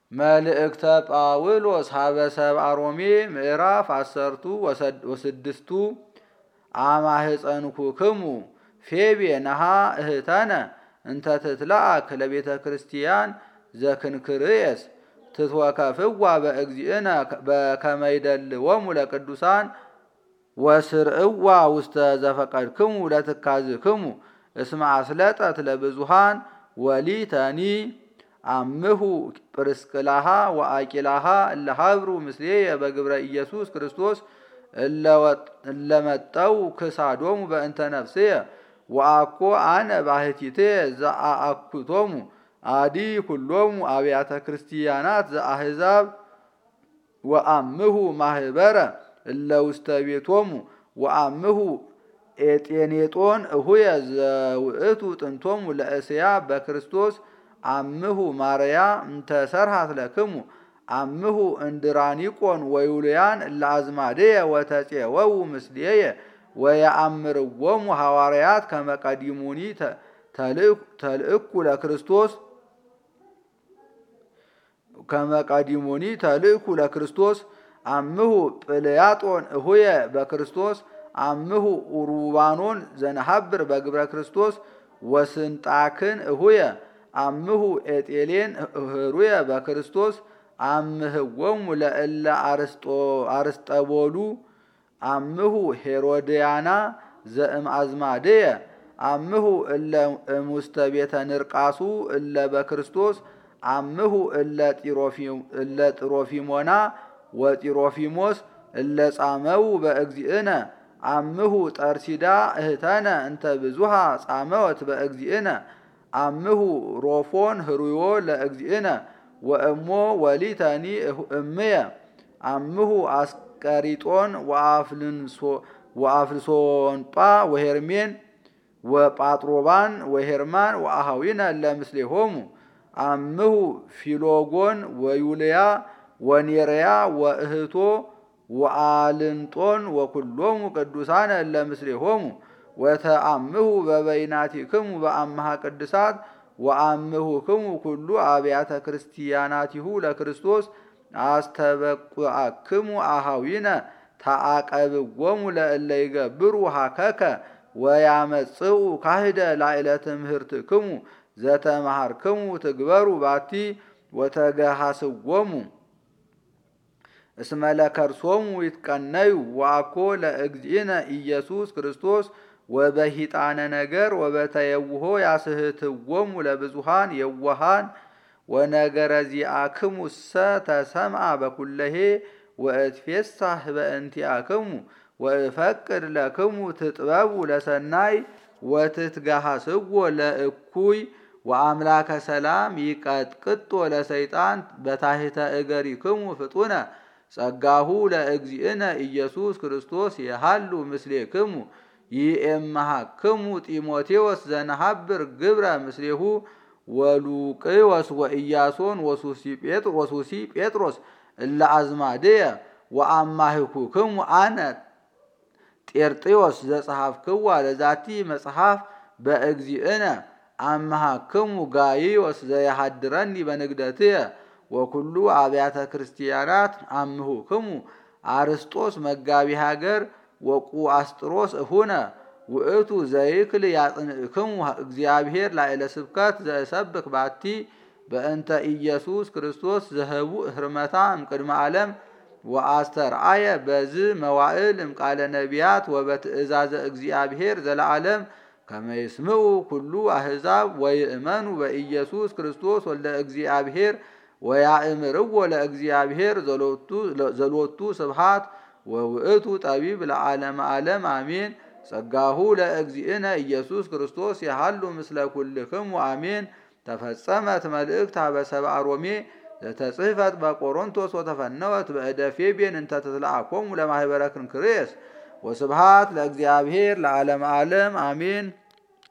መልእክተ ጳውሎስ ሀበ ሰብአ ሮሜ ምዕራፍ 10 አማህፀንኩክሙ ፌቤ ነሃ እህተነ እንተ ትትለአክ ለቤተ ክርስቲያን ዘክንክርየስ ትትወከፍዋ በእግዚእነ በከመ ይደልዎሙ ለቅዱሳን ወስርእዋ ውስተ ዘፈቀድክሙ ለትካዝክሙ እስመ አስለጠት ለብዙሃን ወሊተኒ አምሁ ጵርስቅላሃ ወአቂላሃ እለሃብሩ ምስሌየ በግብረ ኢየሱስ ክርስቶስ እለመጠው ክሳዶሙ በእንተ ነፍስየ ወአኮ አነ ባሕቲቴ ዘአአኩቶሙ አዲ ኩሎሙ አብያተ ክርስቲያናት ዘአሕዛብ ወአምሁ ማህበረ እለ ውስተ ቤቶሙ ወአምሁ ኤጤኔጦን እሁየ ዘውእቱ ጥንቶሙ ለእስያ በክርስቶስ አምሁ ማርያ እንተ ሰርሃት ለክሙ አምሁ እንድራኒቆን ወዩልያን ለአዝማደየ ወተፄወው ምስሌየ ወየአምርዎሙ ሐዋርያት ከመቀዲሙኒ ተልእኩ ለክርስቶስ ከመቀዲሙኒ ተልእኩ ለክርስቶስ አምሁ ጵልያጦን እሁየ በክርስቶስ አምሁ ኡሩባኖን ዘነሐብር በግብረ ክርስቶስ ወስንጣክን እሁየ አምሁ ኤጤሌን ህሩየ በክርስቶስ አምህዎሙ ለእለ አርስጠቦሉ አምሁ ሄሮድያና ዘእም አዝማደየ አምሁ እለ እሙስተ ቤተ ንርቃሱ እለ በክርስቶስ አምሁ እለ ጥሮፊሞና ወጢሮፊሞስ እለ ጻመው በእግዚእነ አምሁ ጠርሲዳ እህተነ እንተ ብዙሃ ጻመወት በእግዚእነ አምሁ ሮፎን ህሩዮ ለእግዚእነ ወእሞ ወሊተኒ እምየ አምሁ አስቀሪጦን ወአፍልሶንጳ ወሄርሜን ወጳጥሮባን ወሄርማን ወአሃዊነ ለምስሌሆሙ አምሁ ፊሎጎን ወዩልያ ወኔርያ ወእህቶ ወአልንጦን ወኩሎሙ ቅዱሳነ ለምስሌሆሙ ወተአምሁ በበይናቲክሙ በአምሃ ቅድሳት ወአምሁክሙ ኩሉ አብያተ ክርስቲያናቲሁ ለክርስቶስ አስተበቁአክሙ አሃዊነ ተአቀብዎሙ ለእለ ይገብሩ ሀከከ ወያመጽኡ ካህደ ላዕለ ትምህርትክሙ ዘተማሃርክሙ ትግበሩ ባቲ ወተገሃስዎሙ እስመ ለከርሶሙ ይትቀነዩ ወአኮ ለእግዚእነ ኢየሱስ ክርስቶስ ወበሂጣነ ነገር ወበተየውሆ ያስህትዎሙ ለብዙሃን የዋሃን ወነገረ ዚአክሙሰ ተሰምዐ በኩለሄ ወእትፌሳህ በእንቲአክሙ ወእፈቅድ ለክሙ ትጥበቡ ለሰናይ ወትትገሃስዎ ለእኩይ ወአምላከ ሰላም ይቀጥቅጦ ለሰይጣን በታሕተ እገሪክሙ ፍጡነ ጸጋሁ ለእግዚእነ ኢየሱስ ክርስቶስ የሃሉ ምስሌክሙ ይእምሃክሙ ጢሞቴዎስ ዘነሐብር ግብረ ምስሌሁ ወሉቅዮስ ወኢያሶን ወሱሲ ጴጥሮስ እለ አዝማድየ ወአማህኩክሙ አነ ጤርጥዮስ ዘጸሐፍክዋ ለዛቲ መጽሐፍ በእግዚእነ አምሃክሙ ጋይዮስ ዘየሃድረኒ በንግደትየ ወኩሉ አብያተ ክርስቲያናት አምሁክሙ አርስጦስ መጋቢ ሀገር ወቁአስጥሮስ እሁነ ውእቱ ዘይክል ያጽንዕክሙ እግዚአብሔር ላዕለ ስብከት ዘእሰብክ ባቲ በእንተ ኢየሱስ ክርስቶስ ዘህቡእ ህርመታ እምቅድመ ዓለም ወአስተርአየ በዝ መዋዕል እምቃለ ነቢያት ወበትእዛዘ እግዚአብሔር ዘለዓለም ከመ ይስምዑ ኩሉ አሕዛብ ወይእመኑ በኢየሱስ ክርስቶስ ወልደ እግዚአብሔር ወያእምርዎ ለእግዚአብሔር ዘሎቱ ስብሃት ወውእቱ ጠቢብ ለዓለመ ዓለም አሜን። ጸጋሁ ለእግዚእነ ኢየሱስ ክርስቶስ የሃሉ ምስለ ኩልክሙ አሜን። ተፈጸመት መልእክት ሀበ ሰብአ ሮሜ ዘተጽሕፈት በቆሮንቶስ ወተፈነወት በእደ ፌቤን እንተ ትትለአኮሙ ለማኅበረ ክንክርኤስ ወስብሃት ለእግዚአብሔር ለዓለመ ዓለም አሜን።